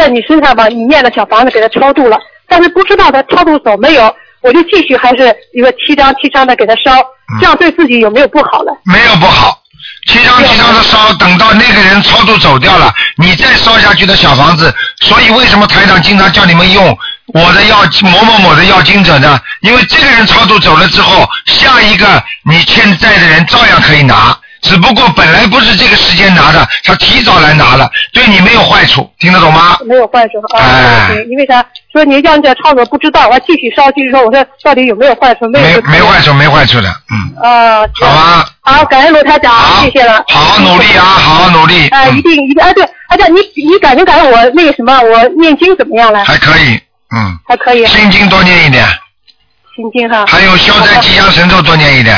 你身上吧，你念的小房子给他超度了，但是不知道他超度走没有，我就继续还是一个7张7张的给他烧，这样对自己有没有不好了？ 没有不好，7张7张的烧，等到那个人超度走掉了，你再烧下去的小房子。所以为什么台长经常叫你们用我的某某某的要经者呢？因为这个人超度走了之后，下一个你欠债的人照样可以拿，只不过本来不是这个时间拿的，他提早来拿了，对你没有坏处，听得懂吗？ 没有坏处啊，对，因为他说你要这超度不知道，我继续烧，我说到底有没有坏处？没坏处的，好吧。 好，感恩卢台长，谢谢了。 好好努力啊，好好努力。 一定对，你感觉我那个什么，我念经怎么样了？ 还可以， 还可以。 心经多念一点。 心经哈。 还有消灾吉祥神咒多念一点。